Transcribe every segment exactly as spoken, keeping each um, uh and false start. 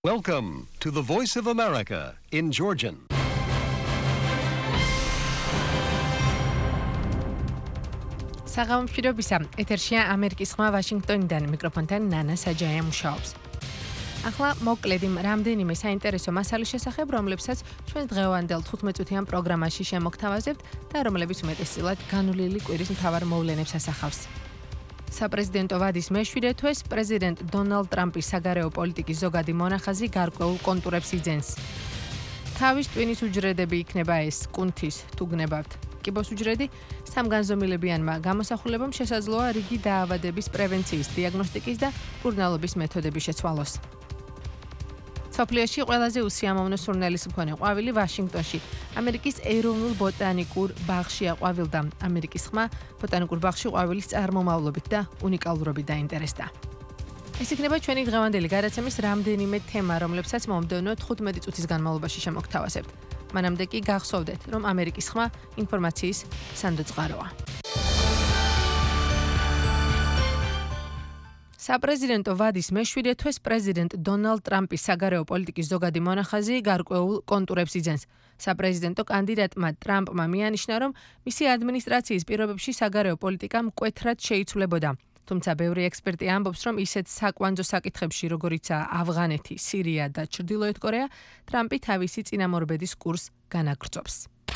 Welcome to the Voice of America in Georgian. საღამოშობისა ეთერშია ამერიკის ხმა ვაშინგტონიდან მიკროფონთან ნანა საჯაია მუშაობს. ახლა მოკლედი რამდენიმე საინტერესო მასალის შესახებ, რომლებსაც ჩვენ დღევანდელ თხუთმეტ წუთიან პროგრამაში შემოგთავაზებთ და რომლებიც უმეტესწილად განვლილი კვირის მთავარ მოვლენებს ასახავს. საპრეზიდენტო ვადის მეშვიდე თვეს პრეზიდენტ დონალდ ტრამპის საგარეო პოლიტიკის ზოგადი მონახაზი გარკვეულ კონტურებს იძენს. თავის ტვინის უჯრედები იქნება ეს კუნთის თუ გნებავთ. კიბოს უჯრედი სამგანზომილებიანმა გამოსახულებამ შესაძლოა რიგი დაავადების პრევენციის, დიაგნოსტიკის და მკურნალობის მეთოდების შეცვალოს. სოფლიოში ყველაზე უსიამოვნო სურნელის მქონე ყვავილი ვაშინგტონში, ამერიკის ეროვნულ ბოტანიკურ ბაღშია ყვავილდა. ამერიკის ხმა ბოტანიკურ ბაღში ყვავილის წარმომავლობით და უნიკალურობით დაინტერესდა. ეს იქნება ჩვენი დღევანდელი გადაცემის რამდენიმე თემა, რომლებსაც მომდევნო თხუთმეტი წუთის განმავლობაში შემოგთავაზებთ. მანამდე კი გახსოვდეთ, რომ ამერიკის ხმა ინფორმაციის სანდოწყაროა. საპრეზიდენტო ვადის მეშვიდე თვეს პრეზიდენტ დონალდ ტრამპის საგარეო პოლიტიკის ზოგადი მონახაზი გარკვეულ კონტურებს იძენს. საპრეზიდენტო კანდიდატმა ტრამპმა მიანიშნა, რომ მისი ადმინისტრაციის პირობებში საგარეო პოლიტიკა მკვეთრად შეიცვლებოდა. თუმცა ბევრი ექსპერტი ამბობს, რომ ისეთ საკვანძო საკითხებში, როგორიცაა ავღანეთი, სირია და ჩრდილოეთ კორეა, ტრამპი თავისი წინამორბედის კურსს განაგრძობს.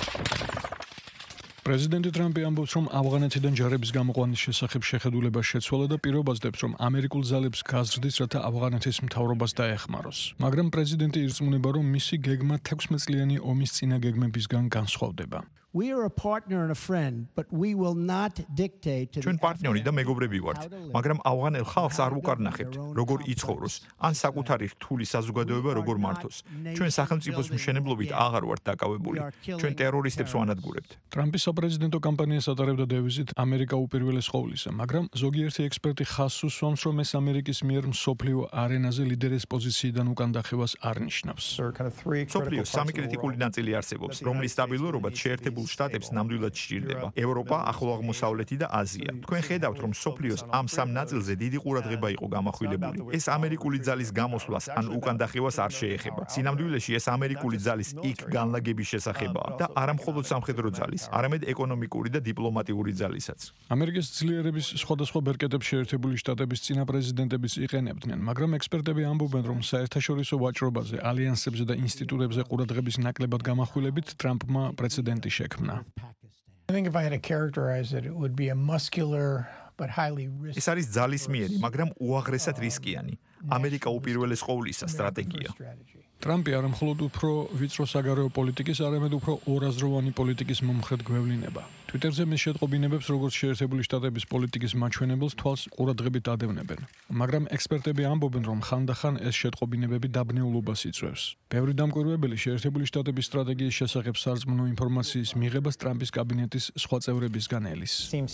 პრეზიდენტი ტრამპი ამბობს, რომ ავღანეთიდან ჯარების გამოყვანის შესახებ შეხედულება შეცვალა და პირობას დებს, რომ ამერიკულ ძალებს გაზრდის, რათა ავღანეთის მთავრობას დაეხმაროს. მაგრამ პრეზიდენტი ირწმუნება, რომ მისი გეგმა თექვსმეტწლიანი ომის წინა გეგმებისგან განსხვავდება. We are a partner and a friend, but we will not dictate to ჩვენ პარტნიორი და მეგობრები ვართ, მაგრამ ავღანელ ხალხს არ ვუკარნახებთ, როგორ იცხოვროს, ან საკუთარი რთული საზოგადოება როგორ მართოს. ჩვენ სახელმწიფოს მშენებლობით აღარ ვართ დაკავებული. ჩვენ ტერორისტებს ვანადგურებთ. ტრამპის საპრეზიდენტო კამპანიას ატარებდა დევიზით ამერიკა უპირველეს ყოვლისა, მაგრამ ზოგიერთი ექსპერტი ხაზს უსვამს, რომ ეს ამერიკის მიერ მსოფლიო არენაზე ლიდერის პოზიციიდან უკან დახევას არ ნიშნავს. მსოფლიოს სამი კრიტიკული ნაწილი არსებობს, რომლის სტაბილურობაც შეერთებულ შტატებს ნამდვილად სჭირდება. ევროპა, ახლო აღმოსავლეთი და აზია. თქვენ ხედავთ, რომ მსოფლიოს ამ სამ ნაწილზე დიდი ყურადღება იყო გამახვილებული. ეს ამერიკული ძალის გამოსვლას ან უკან დახევას არ შეეხება. სინამდვილეში ეს ამერიკული ძალის იქ განლაგების შესახებაა და არა მხოლოდ სამხედრო ძალის, არამედ ეკონომიკური და დიპლომატიური ძალისაც. ამერიკის ძლიერების სხვადასხვა ბერკეტებს შეერთებული შტატების წინა პრეზიდენტებიც იყენებდნენ, მაგრამ ექსპერტები ამბობენ, რომ საერთაშორისო ვაჭრობაზე, ალიანსებზე და ინსტიტუტებზე ყურადღების ნაკლებად გამახვილებით ტრამპმა პრეცედენტი შექმნა. I think if I had to characterize it, it would be a muscular but highly risky. ეს არის ძალისმიერი, მაგრამ უაღრესად რისკიანი. ამერიკა უპირველეს ყოვლისა სტრატეგია. ტრამპი არა მხოლოდ უფრო ვიწრო საგარეო პოლიტიკის, არამედ უფრო ორაზროვანი პოლიტიკის მომხრედ გვევლინება. Twitterზე მის შეტყობინებებს, როგორც შეერთებული შტატების პოლიტიკის მაჩვენებელს თვალს ყურადღებით ადევნებენ. მაგრამ ექსპერტები ამბობენ, რომ ხანდახან ეს შეტყობინებები დაბნეულობას იწვევს. ბევრი დამკვირვებელი შეერთებული შტატების სტრატეგიის შესახებ სარწმუნო ინფორმაციის მიღებას ტრამპის კაბინეტის სხვა წევრებისგან ელის.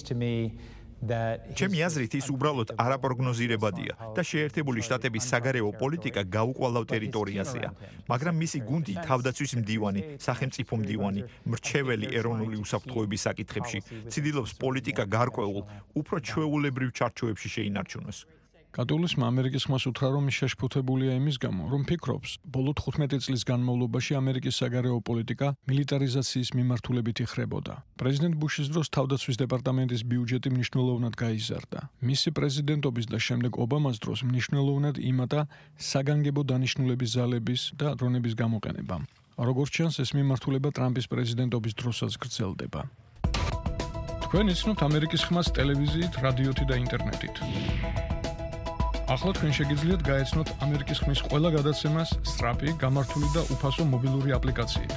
ჩემი აზრით ის უბრალოდ არაპროგნოზირებადია და შეერთებული შტატების საგარეო პოლიტიკა გაუკვალავ ტერიტორიაზეა, მაგრამ მისი გუნდი თავდაცვის მდივანი, სახელმწიფო მდივანი, მრჩეველი ეროვნული უსაფრთხოების საკითხებში ცდილობს პოლიტიკა გარკვეულ, უფრო ჩვეულებრივ ჩარჩოებში შეინარჩუნოს. კატოლისმა ამერიკის ხმას უთხრა, რომ ის შეშფოთებულია იმის გამო, რომ ფიქრობს, ბოლო თხუთმეტი წლის განმავლობაში ამერიკის საგარეო პოლიტიკა მილიტარიზაციის მიმართულებით იხრებოდა. პრეზიდენტ ბუშის დროს თავდაცვის დეპარტამენტის ბიუჯეტი მნიშვნელოვნად გაიზარდა. მისი პრეზიდენტობის და შემდეგ ობამას დროს მნიშვნელოვნად იმატა საგანგებო დანიშნულების ძალების და დრონების გამოყენებამ. როგორც ჩანს, ეს მიმართულება ტრამპის პრეზიდენტობის დროსაც გრძელდება. თქვენ იცნობთ ამერიკის ხმას ტელევიზიით, რადიოთი და ინტერნეტით. ახლა თქვენ შეგიძლიათ გაეცნოთ ამერიკის ხმის ყველა გადაცემას სწრაფი, გამართული და უფასო მობილური აპლიკაციით.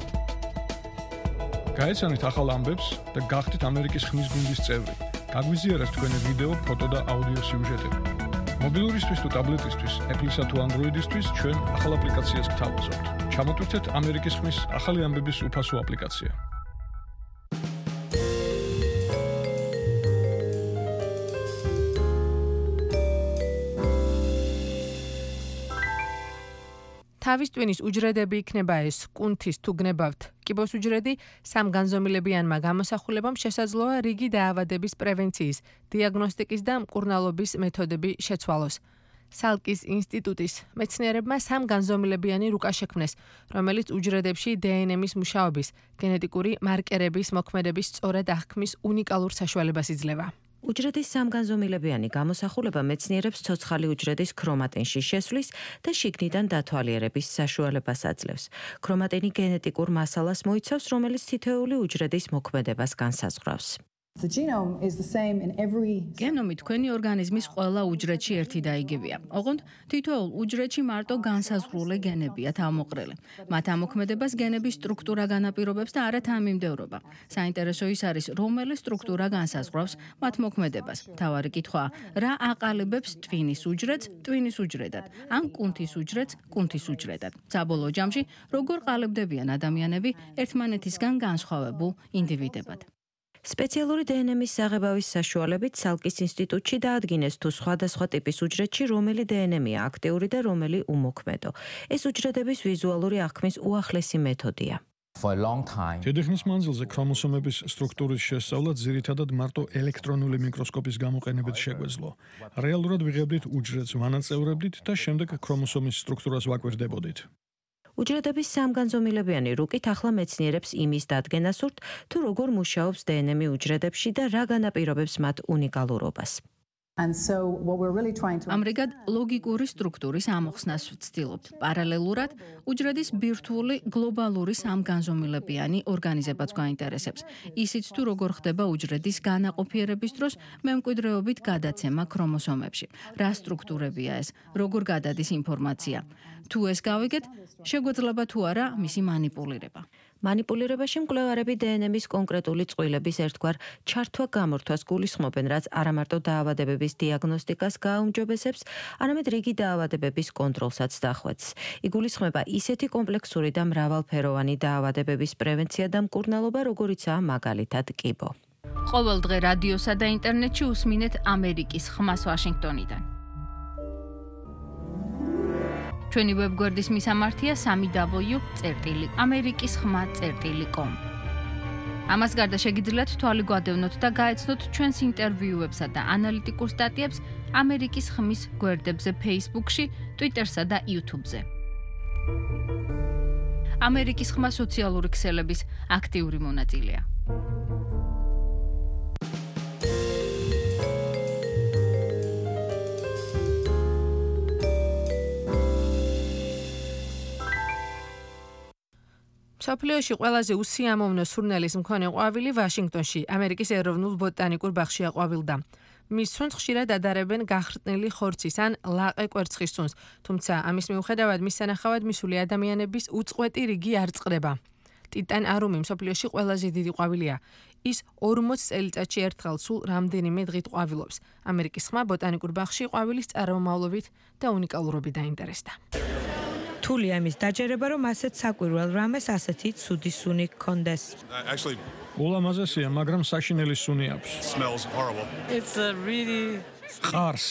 გაეცანით ახალ ამბებს და გახდით ამერიკის ხმის გუნდის წევრი. გაგვიზიარეთ თქვენი ვიდეო, ფოტო და აუდიო სიუჟეტები. მობილურისთვის თუ ტაბლეტისთვის, Apple-ისა თუ Android-ისთვის ჩვენ ახალ აპლიკაციას გთავაზობთ. ჩამოტვირთეთ ამერიკის ხმის ახალი ამბების უფასო აპლიკაცია. თავის ტვინის უჯრედები იქნება ეს კუნთის თუ გნებავთ. კიბოს უჯრედი სამგანზომილებიანმა გამოსახულებამ შესაძლოა რიგი დაავადების პრევენციის, დიაგნოსტიკის და მკურნალობის მეთოდები შეცვალოს. სალკის ინსტიტუტის მეცნიერებმა სამგანზომილებიანი რუკა შექმნეს, რომელიც უჯრედებში დე ენ ემის მუშაობის, გენეტიკური მარკერების მოქმედების სწორად აღქმის უნიკალურ საშუალებას იძლევა. უჯრედის სამგანზომილებიანი გამოსახულება მეცნიერებს ცოცხალი უჯრედის ქრომატინში შესვლის და შიგნიდან დათვალიერების საშუალებას აძლევს. ქრომატინი გენეტიკურ მასალას მოიცავს, რომელიც თითოეული უჯრედის მოქმედებას განსაზღვრავს. The genome is the same in every გენომი თქვენი ორგანიზმის ყველა უჯრედში ერთი და იგივეა. ოღონდ თითოეულ უჯრედში მარტო განსაზღვრული გენებია თავმოყრილი. მათ ამოქმედებას გენების სტრუქტურა განაპირობებს და არა თანმიმდევრობა. საინტერესო ის არის, რომელი სტრუქტურა განსაზღვრავს მათ მოქმედებას. მთავარი კითხვაა, რა აყალიბებს ტვინის უჯრედს ტვინის უჯრედად, ან კუნთის უჯრედს კუნთის უჯრედად. საბოლოო ჯამში, როგორ ყალიბდებიან ადამიანები ერთმანეთისგან განსხვავებულ ინდივიდებად. სპეციალური დე ენ ემის საღებავის საშუალებით სალკის ინსტიტუტში დაადგინეს თუ სხვადასხვა ტიპის უჯრედში რომელი დე ენ ემია აქტიური და რომელი უმოქმედო. ეს უჯრედების ვიზუალური აღქმის უახლესი მეთოდია. დიდი ხნის მანძილზე ქრომოსომების სტრუქტურის შესწავლა ძირითადად მარტო ელექტრონული მიკროსკოპის გამოყენებით შეგვეძლო. რეალურად ვიღებდით უჯრედს, ვანაწევრებდით და შემდეგ ქრომოსომის სტრუქტურას ვაკვირდებოდით. უჯრედების სამგანზომილებიანი რუკით ახლა მეცნიერებს იმის დადგენა სურთ, თუ როგორ მუშაობს დე ენ ემი უჯრედებში და რა განაპირობებს მათ უნიკალურობას. And so what we're really trying to ამრიგად ლოგიკური სტრუქტურის ამოხსნას ვცდილობთ. პარალელურად უჯრედის ბირთვული გლობალური სამგანზომილებიანი ორგანიზებაც გვაინტერესებს. ისიც თუ როგორ ხდება უჯრედის განაყოფიერების დროს მემკვიდრეობით გადაცემა ქრომოსომებში. რა სტრუქტურებია ეს? როგორ გადადის ინფორმაცია? თუ ეს გავიგეთ, შეგვეძლება თუ არა მისი მანიპულირება. მანიპულირებაში მკვლევარები დე ენ ემის კონკრეტული წყვილების ერთგვარ ჩართვა-გამორთვას გულისხმობენ, რაც არამარტო დაავადებების დიაგნოსტიკას გააუმჯობესებს, არამედ რიგი დაავადებების კონტროლსაც დახვეწს. იგულისხმება ისეთი კომპლექსური და მრავალფეროვანი დაავადებების პრევენცია და მკურნალობა, როგორიცაა მაგალითად კიბო. ყოველ დღე რადიოსა და ინტერნეტში უსმინეთ ამერიკის ხმას ვაშინგტონიდან. ჩვენი ვებგვერდის მისამართია სამი დაბლიუ წერტილი ამერიკის ხმა წერტილი კომ. ამას გარდა შეგიძლიათ თვალი გვადევნოთ და გაეცნოთ ჩვენს ინტერვიუებსა და ანალიტიკურ სტატიებს ამერიკის ხმის გვერდებზე Facebook-ში, Twitter-სა და YouTube-ზე. ამერიკის ხმა სოციალური ქსელების აქტიური მონაწილეა. მსოფლიოში ყველაზე უსიამოვნო სურნელის მქონე ყვავილი ვაშინგტონში, ამერიკის ეროვნულ ბოტანიკურ ბაღში აყვავილდა. მის სუნს ხშირად ადარებენ გახრწნილი ხორცის ან ლაყე კვერცხის სუნს, თუმცა ამის მიუხედავად მის სანახავად მისული ადამიანების უწყვეტი რიგი არ წყდება. ტიტან არუმი მსოფლიოში ყველაზე დიდი ყვავილია. ის ორმოც წელიწადში ერთხელ სულ რამდენიმე დღით ყვავილობს. ამერიკის ხმა ბოტანიკურ ბაღში ყვავილის წარმომავლობით და უნიკალურობით დაინტერესდა. რთულია იმის დაჯერება, რომ ასეთ საკვირველ რამეს ასეთი ცუდი სუნი გქონდეს. ულამაზესია, მაგრამ საშინელი სუნი აქვს. It's a really ხარს.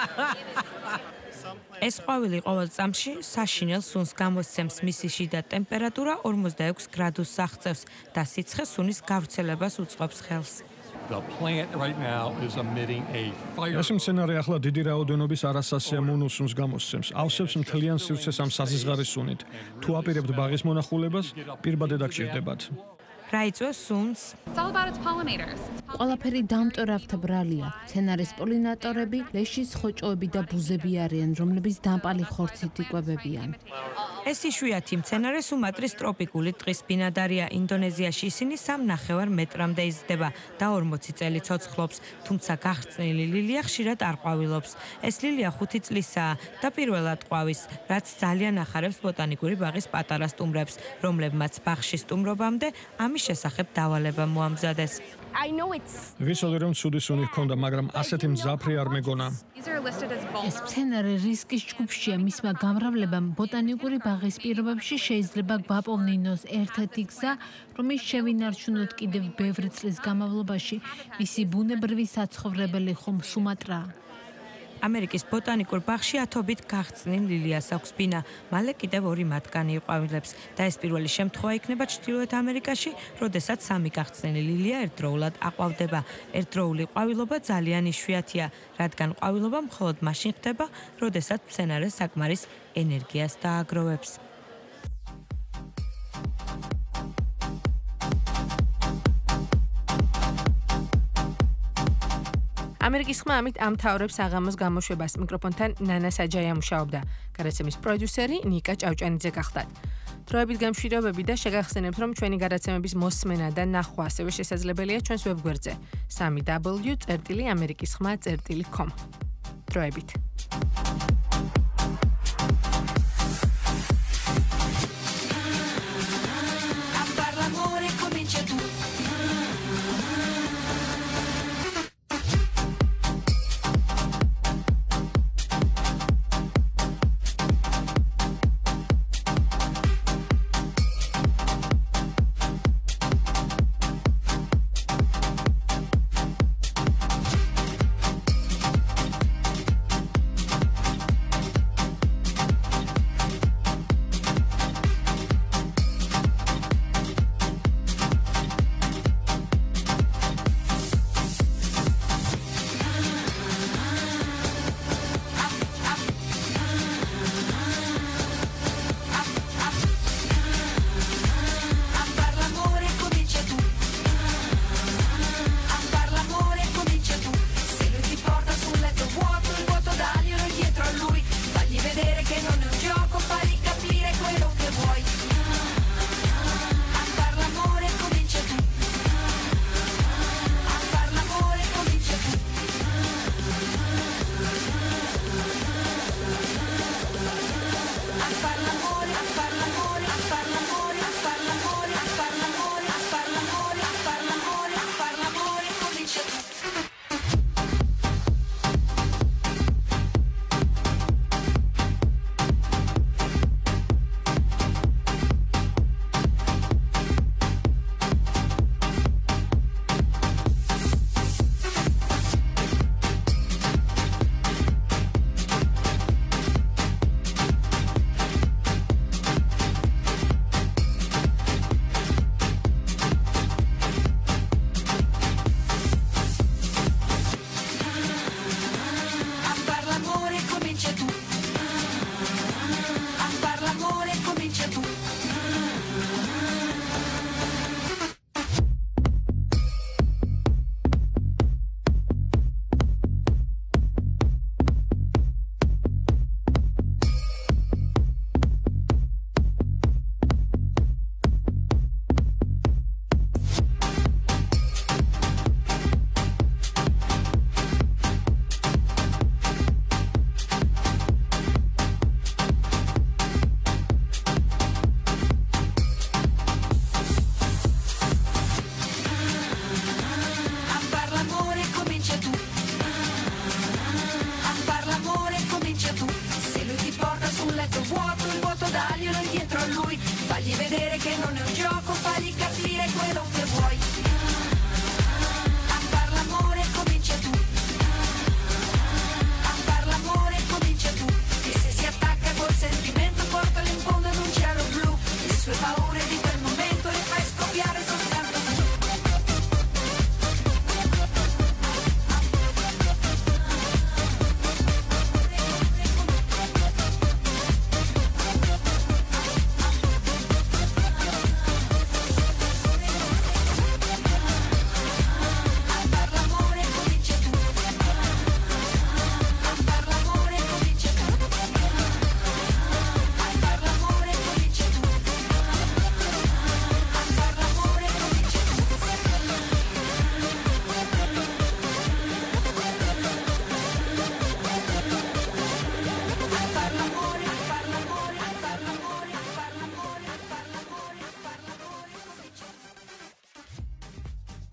ეს ყვავილი ყოველ წამში საშინელ სუნს გამოსცემს, მისი შიდა ტემპერატურა ორმოცდაექვსი გრადუსს აღწევს და სიცხე სუნის გავრცელებას უწყობს ხელს. The plant right now is emitting a fire. ეს მცენარე ახლა დიდი რაოდენობის არასასიამოვნო სუნს გამოსცემს. ავსებს მთლიან სივრცეს ამ საზღარის სუნით. თუ აპირებთ ბაღის მონახულებას, პირბადე დაგჭირდებათ. რა იწვევს სუნს? ყველაფერი დამტვერავთა ბრალია. მცენარის პოლინატორები, ლეშის ხოჭოები და ბუზები არიან, რომლებიც დამპალი ხორცით იკვებებიან. ეს იშვიათი მცენარე სუმატრის ტროპიკული ტყის ბინადარია. ინდონეზიაში ისინი სამ ნახევარ მეტრამდე იზრდება და ორმოცი წელი ცოცხლობს, თუმცა გახრწნილი ლილია ხშირად არ ყვავილობს. ეს ლილია ხუთი წლისაა და პირველად ყვავის, რაც ძალიან ახარებს ბოტანიკური ბაღის პატარა სტუმრებს, რომლებმაც ბაღში სტუმრობამდე ამის შესახებ დავალება მოამზადეს. ვიცოდი რომ ცუდი სუნი ჰქონდა, მაგრამ ასეთი მძაფრი არ მეგონა. ეს მცენარე რისკის ჯგუფშია, მისმა გამრავლებამ ბოტანიკური ბაღის პირობებში შეიძლება გვაპოვნინოს ერთ-ერთი გზა, რომელიც შევინარჩუნოთ კიდევ ბევრი წლის განმავლობაში, მისი ბუნებრივი საცხოვრებელი ხომ სუმატრაა. ამერიკის ბოტანიკურ ბაღში ათობით გახსნილ ლილიას აქვს ბინა, მალე კიდევ ორი მათგანი იყვავილებს და ეს პირველი შემთხვევა იქნება ჩრდილოეთ ამერიკაში, როდესაც სამი გახსნილი ლილია ერთდროულად აყვავდება. ერთდროული ყვავილობა ძალიან იშვიათია, რადგან ყვავილობა მხოლოდ მაშინ ხდება, როდესაც მცენარე საკმარის ენერგიას დააგროვებს. ამერიკის ხმა ამით ამთავრებს საღამოს გამოშვებას. მიკროფონთან ნანა საჯაია მუშაობდა. გადაცემის პროდიუსერი ნიკა ჭავჭანიძე გახდათ. დროებით გამშვიდობები და შეგახსენებთ, რომ ჩვენი გადაცემების მოსმენა და ნახვა ასევე შესაძლებელია ჩვენს ვებგვერდზე სამი დაბლიუ წერტილი ამერიკის ხმა წერტილი com. დროებით.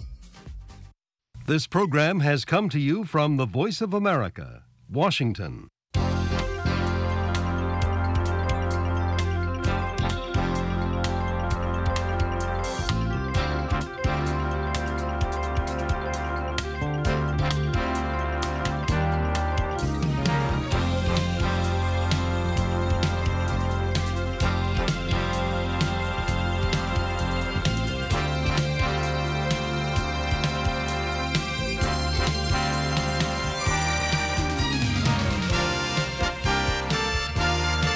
This program has come to you from the Voice of America, Washington.